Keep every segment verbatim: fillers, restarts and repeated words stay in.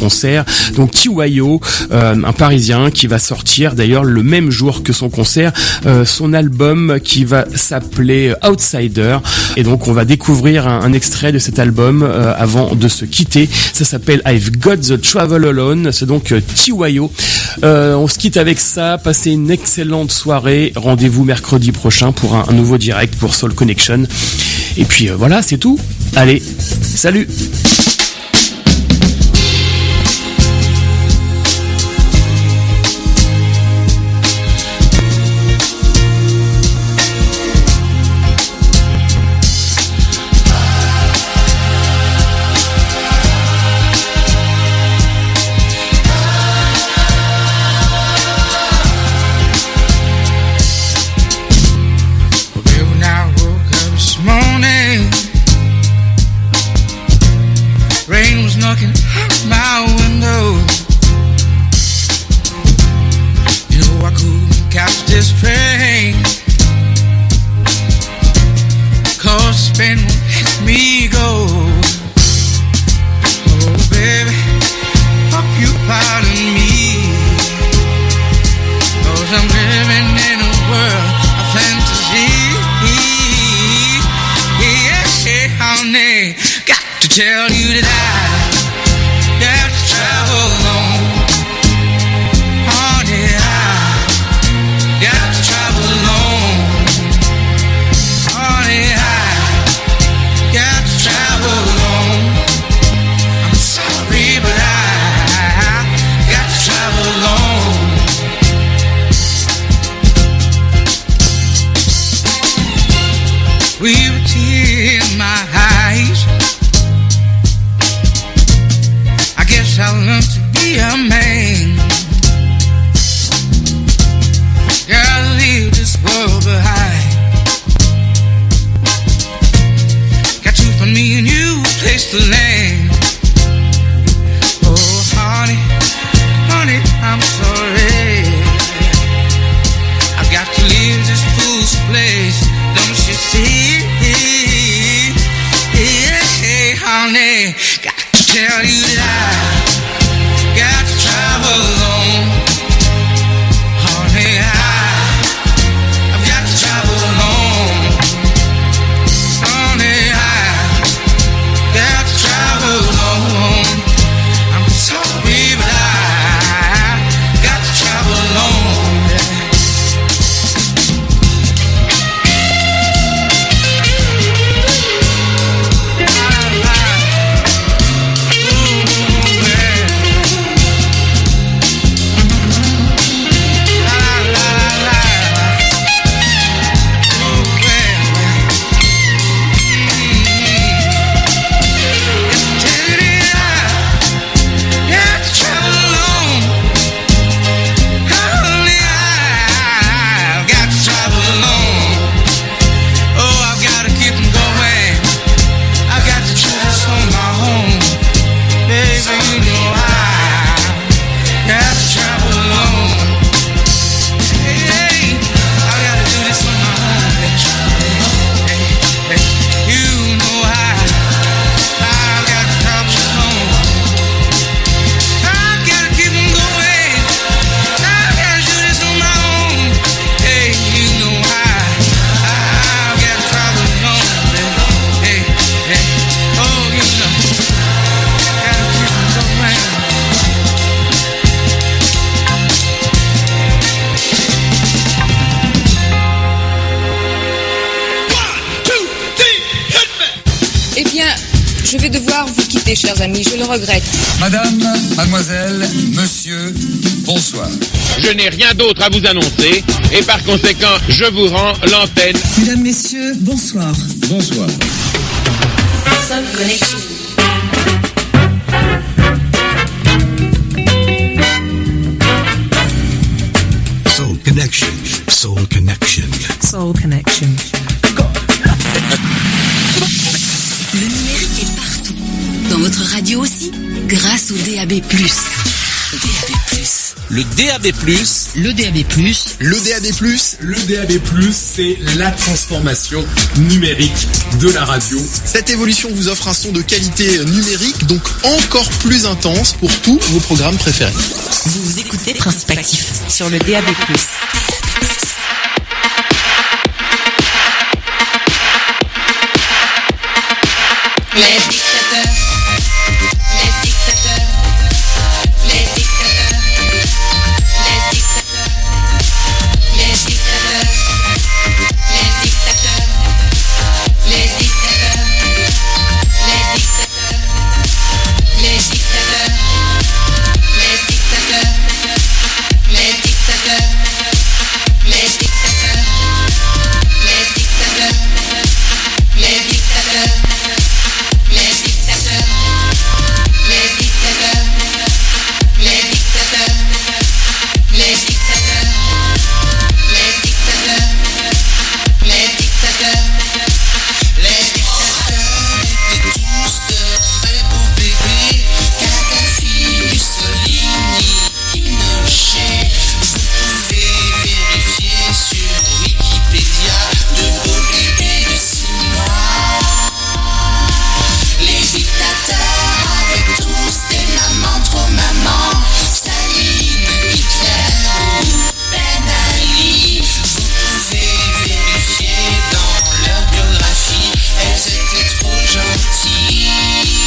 concert. Donc T Y O, euh, un Parisien qui va sortir d'ailleurs le même jour que son concert, euh, son album qui va s'appeler Outsider. Et donc on va découvrir un, un extrait de cet album euh, avant de se quitter. Ça s'appelle I've Got the Travel Alone. C'est donc euh, T Y O. Euh, on se quitte avec ça. Passez une excellente soirée. Rendez-vous mercredi prochain pour un, un nouveau direct pour Soul Connection. Et puis euh, voilà, c'est tout. Allez, salut. Tell you that I got to travel alone. Honey, I got to travel alone. Honey, I got to travel alone. I'm sorry, but I got to travel alone. We were tears in my eyes. I learned to be a man. Gotta leave this world behind. Got to find me a new place to land. Oh, honey, honey, I'm sorry. I got to leave this fool's place. Don't you see? Hey, honey, got to tell you that I got to travel alone. Honey, I, I've got to travel alone. Honey, I got to travel alone. I'm sorry, but I got to travel alone. Chers amis, je le regrette. Madame, mademoiselle, monsieur, bonsoir. Je n'ai rien d'autre à vous annoncer et par conséquent, je vous rends l'antenne. Mesdames, messieurs, bonsoir. Bonsoir. Soul Connection. Soul Connection. Soul Connection. Soul Connection. Le numérique est partout. Dans votre radio aussi, grâce au D A B plus. D A B plus. Le D A B plus. Le D A B plus. Le D A B plus. Le D A B plus, c'est la transformation numérique de la radio. Cette évolution vous offre un son de qualité numérique, donc encore plus intense pour tous vos programmes préférés. Vous écoutez Principe Actif sur le D A B plus. Les dictateurs, les dictateurs, les dictateurs, les dictateurs, les dictateurs, les dictateurs, les dictateurs, les dictateurs, les dictateurs, les dictateurs, les dictateurs, les dictateurs, les dictateurs, les dictateurs. Les dictateurs, les dictateurs, les dictateurs, les dictateurs, les dictateurs, les dictateurs, les dictateurs étaient tous de très beaux bébés. Kadhafi, Mussolini, Pinochet. Vous pouvez vérifier sur Wikipédia de beaux bébés de six mois. Les dictateurs avec tous des mamans, trop mamans. Staline, Hitler ou Ben Ali. Vous pouvez vérifier dans leur biographie. Elles étaient trop gentilles.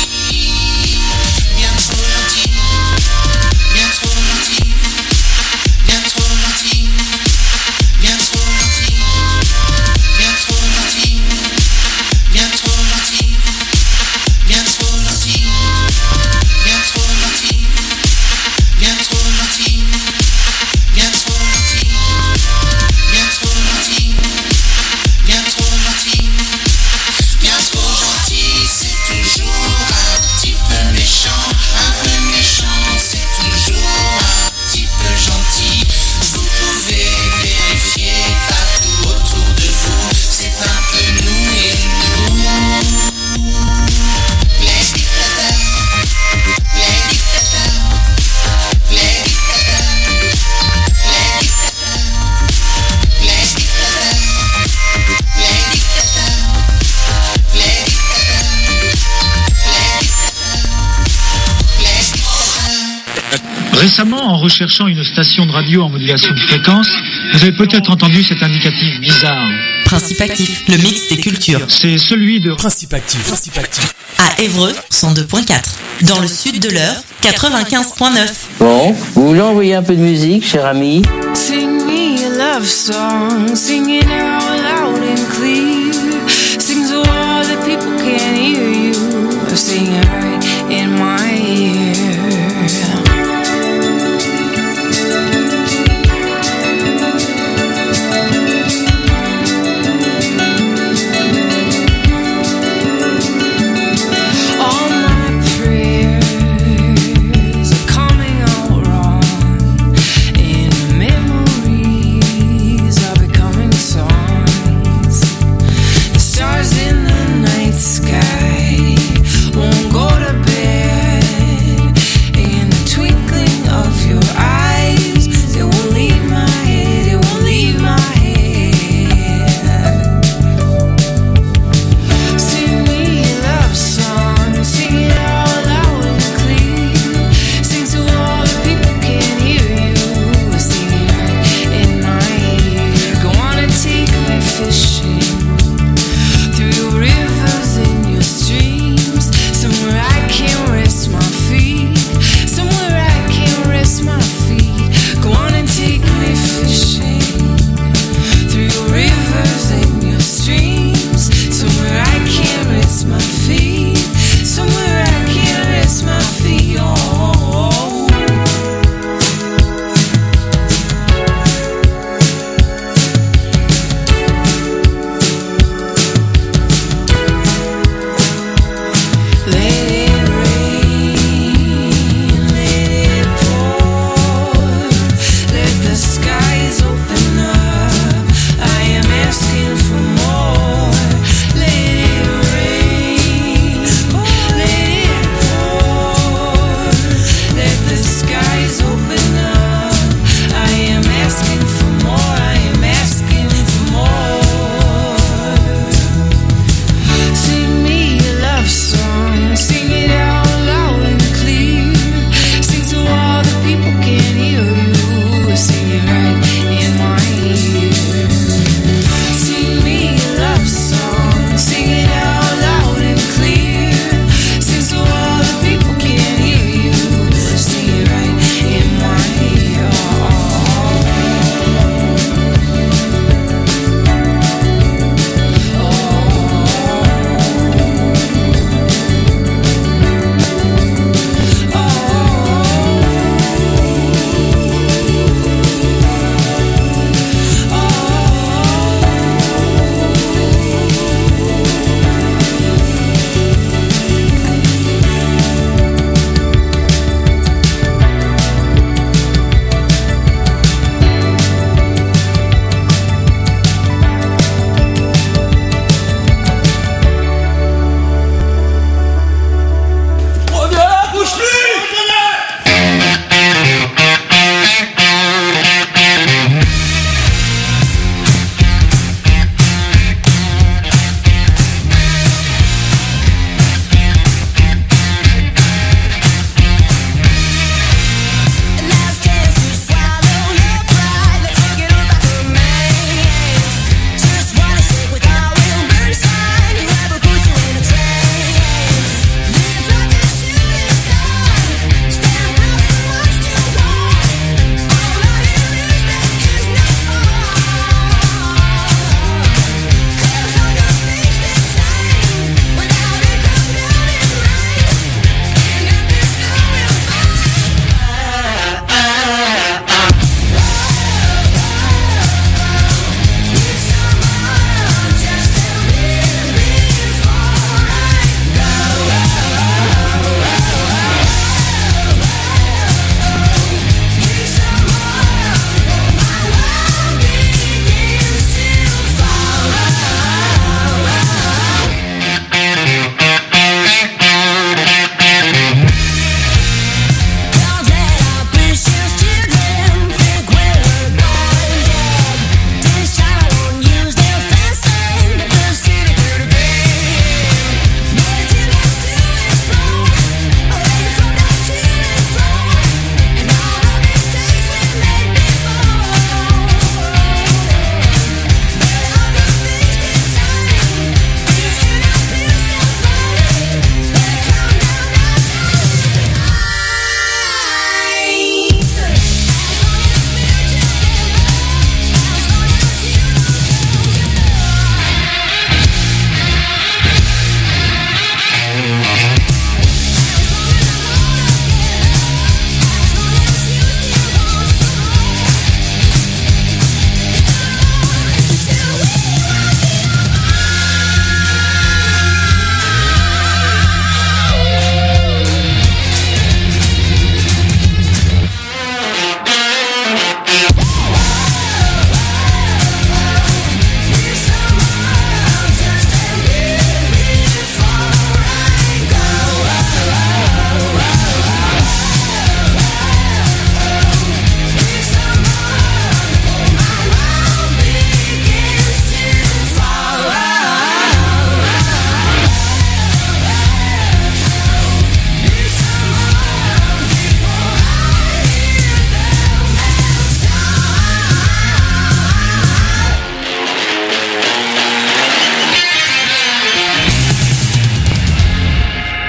Bien trop gentilles. Bien trop gentilles. Bien trop gentilles. Bien trop gentilles. Bien trop gentilles. Bien trop gentilles. Bien trop gentil, bien trop gentil, bien trop gentil, bien trop gentil, bien trop gentil, bien trop gentil, bien trop gentil, c'est toujours un petit peu méchant, un peu méchant, c'est toujours un petit peu gentil. Vous pouvez vérifier partout autour de vous, c'est un peu nous et nous. Les dictateurs, les dictateurs, les dictateurs, les dictateurs, les dictateurs, les dictateurs, les dictateurs, les dictateurs. Récemment, en recherchant une station de radio en modulation de fréquence, vous avez peut-être entendu cet indicatif bizarre. Principe Actif, le mix des cultures. C'est celui de Principe Actif, Principe Actif. À Évreux, cent deux virgule quatre. Dans le sud de l'Eure, quatre-vingt-quinze virgule neuf. Bon, vous voulez envoyer un peu de musique, cher ami? Sing me a love song, sing it out loud and clear. Sing so all the people can hear you. Sing it right in my ear. Memories are becoming songs.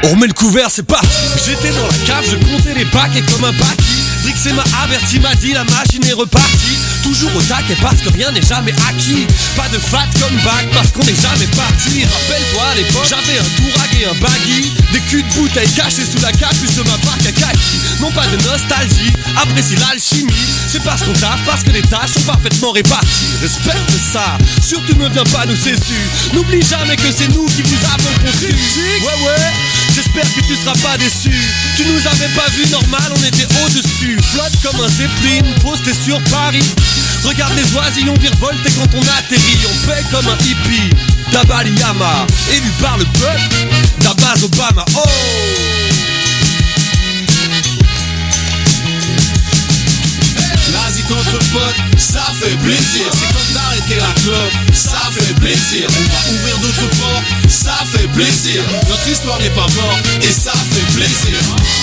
On remet le couvert, c'est parti. J'étais dans la cave, je comptais les paquets comme un paquet. Drixé m'a averti, m'a dit la machine est repartie. Toujours au taquet parce que rien n'est jamais acquis. Pas de fat comme bac parce qu'on n'est jamais parti. Rappelle-toi à l'époque, j'avais un tourag et un baggy. Des culs de bouteilles cachés sous la capuche de ma barque à kaki. Non pas de nostalgie, apprécie l'alchimie. C'est parce qu'on taffe, parce que les tâches sont parfaitement réparties. Respecte ça, surtout ne viens pas nous cessus. N'oublie jamais que c'est nous qui vous avons conçu. Ouais ouais, j'espère que tu seras pas déçu. Tu nous avais pas vu normal, on était au-dessus. Flotte comme un zeppelin, posté sur Paris. Regarde les oisillons virevolter quand on atterrit. On paie comme un hippie, Dabali Yama. Élu par le peuple, d'Abbas Obama. Oh! L'Asie contre potes, ça fait plaisir. C'est comme d'arrêter la clope, ça fait plaisir. On va ouvrir d'autres portes, ça fait plaisir. Notre histoire n'est pas morte et ça fait plaisir.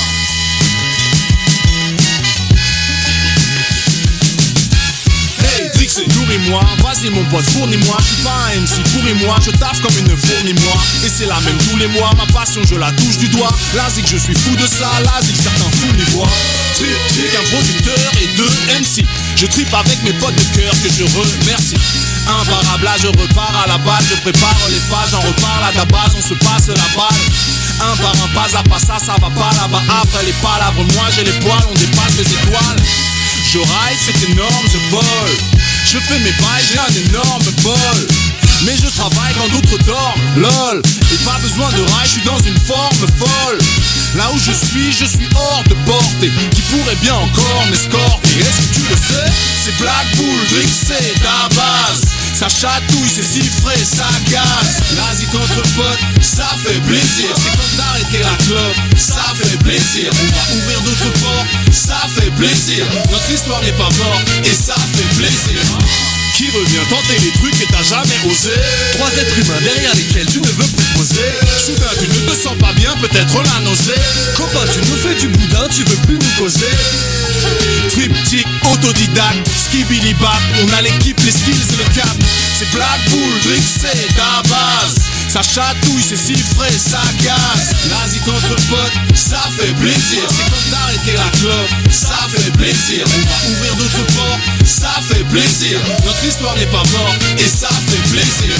Hey, Drixé, nourris-moi, vas-y mon pote, fournis-moi. Je suis pas un M C, pourris-moi, je taffe comme une fourmi moi. Et c'est la même tous les mois, ma passion je la touche du doigt. L'Asie que je suis fou de ça, l'Asie que certains fous n'y voient. Trip, un producteur et deux M C. Je tripe avec mes potes de cœur que je remercie. Imparable, là je repars à la base. Je prépare les phases, j'en reparle à la base. On se passe la balle. Un par un, pas à pas, ça, ça va pas là-bas. Après les palabres, moi j'ai les poils, on dépasse les étoiles. Je ride, c'est énorme, je vole. Je fais mes bails, j'ai un énorme bol. Mais je travaille quand d'autres dorment, lol. Et pas besoin de rail, je suis dans une forme folle. Là où je suis, je suis hors de portée. Qui pourrait bien encore m'escorter. Est-ce que tu le sais? C'est Black Bull, Drixé, ta base. Ça chatouille, c'est si frais, ça gaze. L'Asie contre potes, ça fait plaisir. C'est comme d'arrêter la clope, ça fait plaisir. On va ouvrir d'autres portes, ça fait plaisir. Notre histoire n'est pas morte et ça fait plaisir. Qui revient tenter les trucs que t'as jamais osé? Trois êtres humains derrière lesquels tu ne veux plus poser. Soudain tu ne te sens pas bien, peut-être la nausée. Copain tu nous fais du boudin, tu veux plus nous causer. Triptyque, autodidacte, skibidi-bap. On a l'équipe, les skills et le cap. C'est Black Bull, Drixé, ta base. Ça chatouille, c'est si frais, ça gaze. L'Asie contre potes, ça fait plaisir. C'est comme d'arrêter la clope, ça fait plaisir. On va ouvrir d'autres portes, ça fait plaisir. Notre histoire n'est pas morte et ça fait plaisir.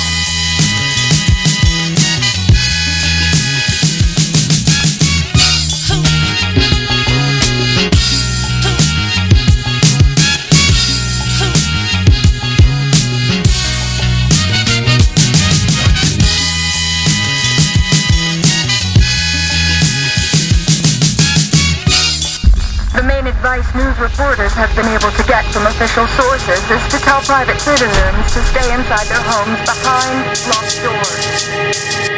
Advice news reporters have been able to get from official sources is to tell private citizens to stay inside their homes behind locked doors.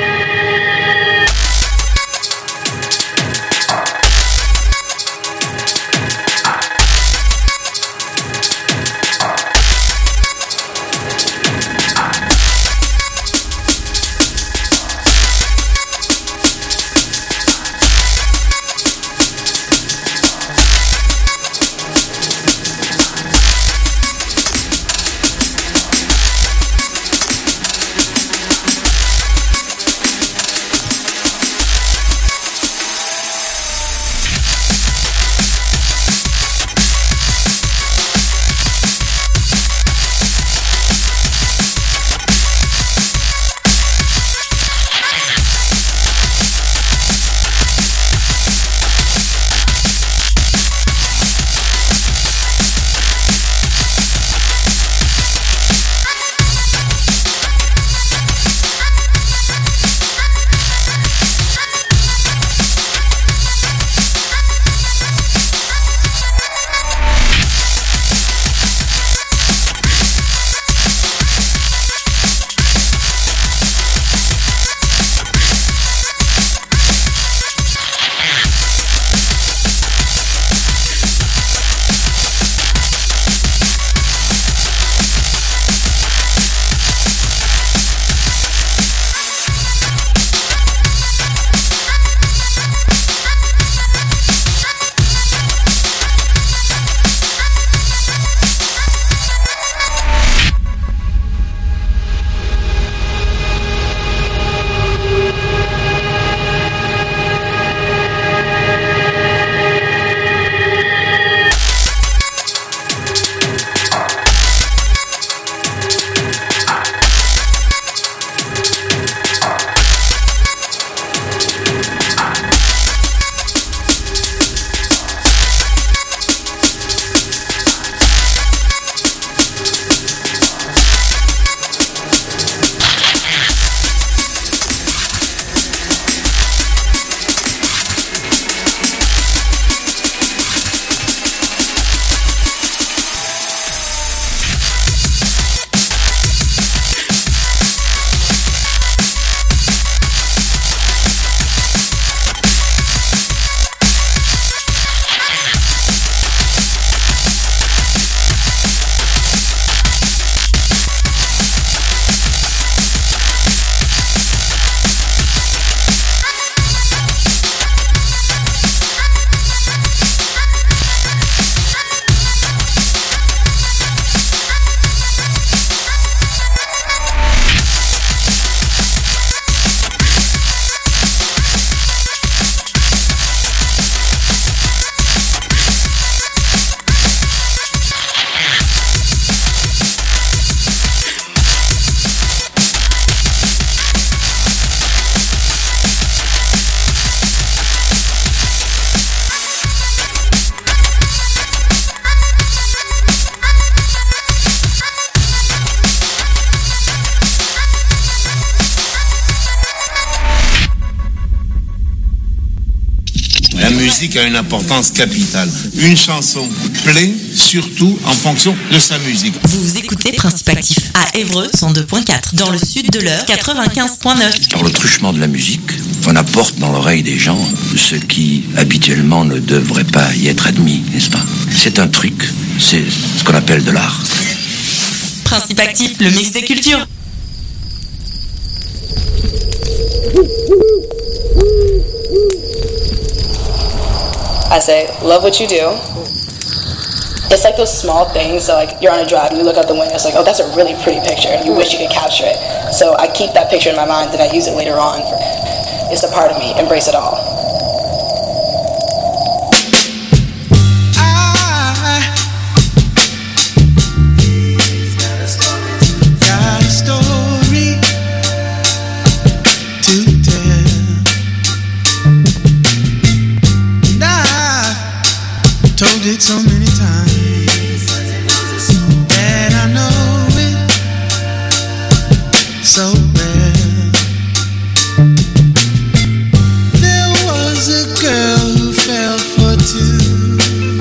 musique a une importance capitale. Une chanson plaît surtout en fonction de sa musique. Vous écoutez Principe Actif à Évreux cent deux point quatre, dans le sud de l'heure quatre-vingt-quinze point neuf. Par le truchement de la musique, on apporte dans l'oreille des gens ce qui habituellement ne devrait pas y être admis, n'est-ce pas? C'est un truc, c'est ce qu'on appelle de l'art. Principe Actif, le mix des cultures. I say, love what you do. It's like those small things, so like you're on a drive and you look out the window, it's like, oh, that's a really pretty picture, and you wish you could capture it. So I keep that picture in my mind and I use it later on. It's a part of me, embrace it all. Told it so many times that I know it so well. There was a girl who fell for two,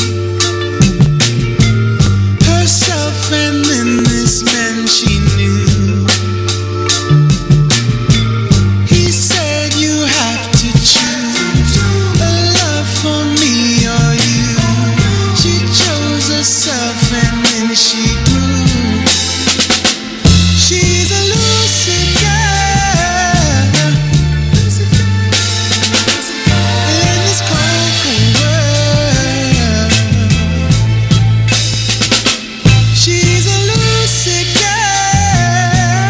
herself and then this man she knew. He said you have to choose a love for me or you. She chose herself and then she grew. She's a lucid girl in this cold, cold world. She's a lucid girl.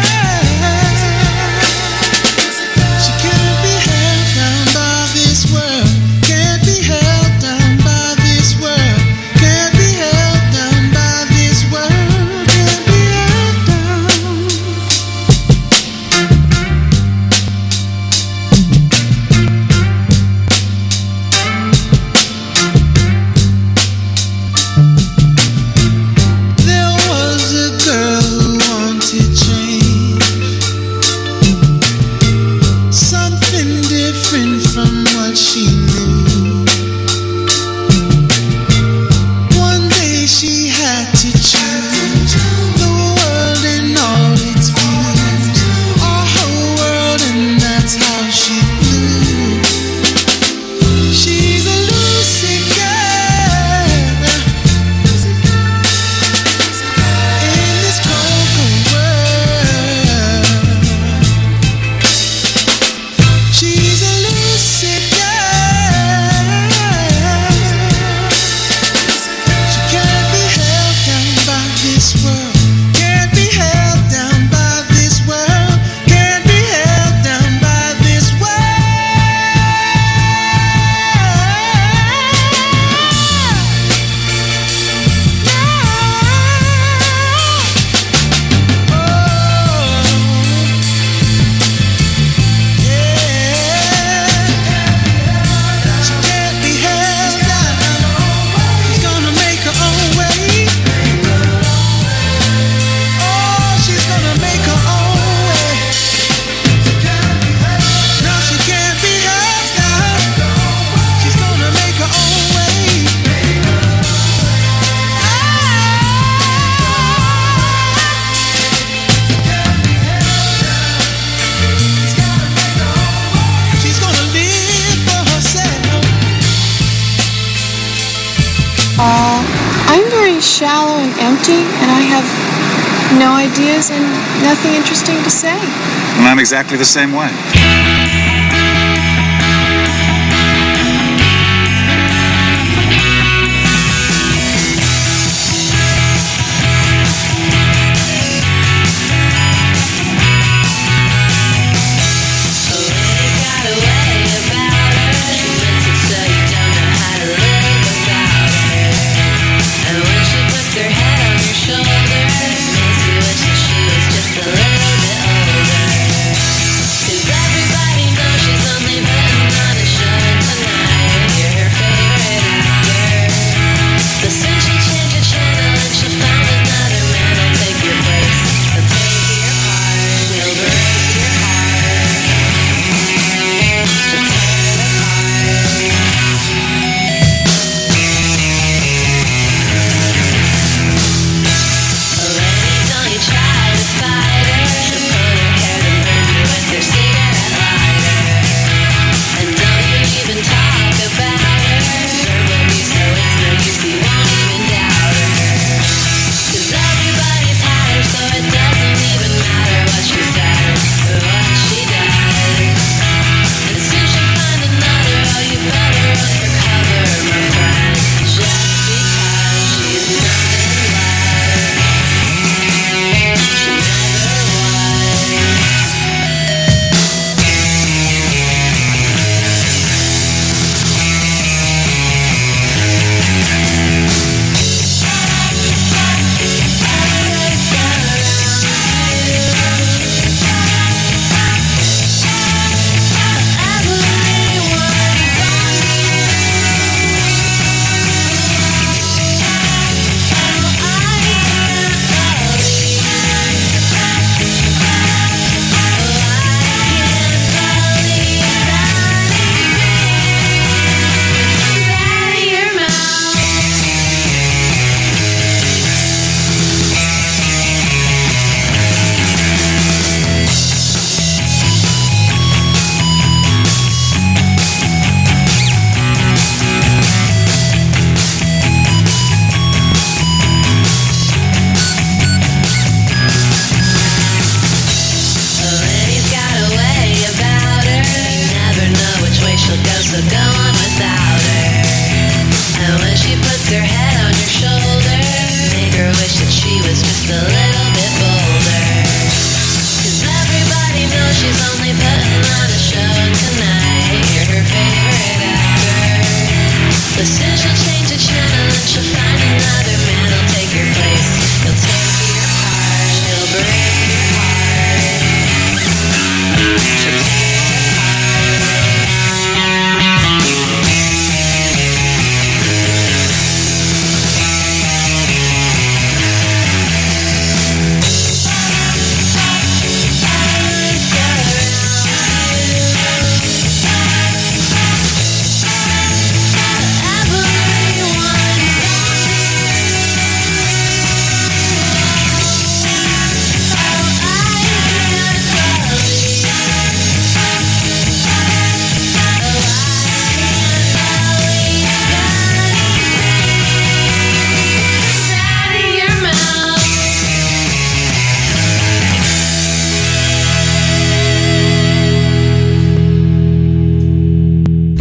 She can't be held down by this world. Can't be held down by this world. Can't be held down by this world. Can't be held down. There was a girl who wanted change, something different from what she knew. One day she had to choose the world and all its views, our whole world, and that's how she flew. She's a lucid girl in this cold, cold world. She's a lucid girl. She can't be held down by this world. Can't be held down by this world. Can't be held down by this world. She can't be held down. She's gonna make her own way. Oh, she's gonna make her own way. No, she can't be held down. She's gonna make her own way. She's gonna live for herself. Uh, I'm very shallow and empty, and I have no ideas and nothing interesting to say. And I'm exactly the same way. And when she puts her head on your shoulder, makes you wish that she was just a little bit older. 'Cause everybody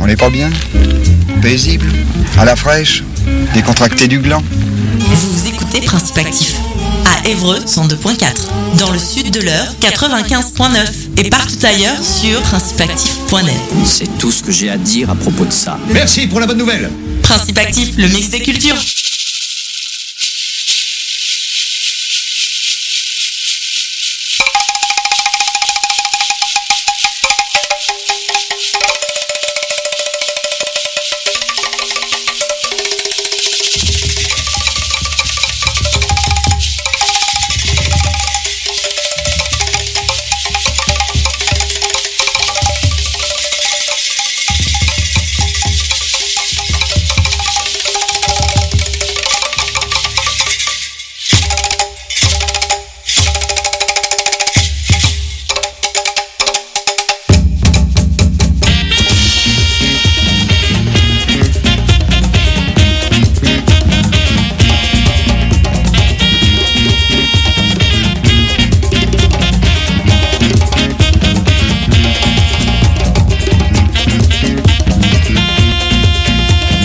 On n'est pas bien? Paisible? À la fraîche? Décontracté du gland? Vous écoutez Principe Actif à Évreux cent deux point quatre, dans le sud de l'Eure quatre-vingt-quinze point neuf et partout ailleurs sur principe actif point net. C'est tout ce que j'ai à dire à propos de ça. Merci pour la bonne nouvelle. Principe Actif, le mix des cultures.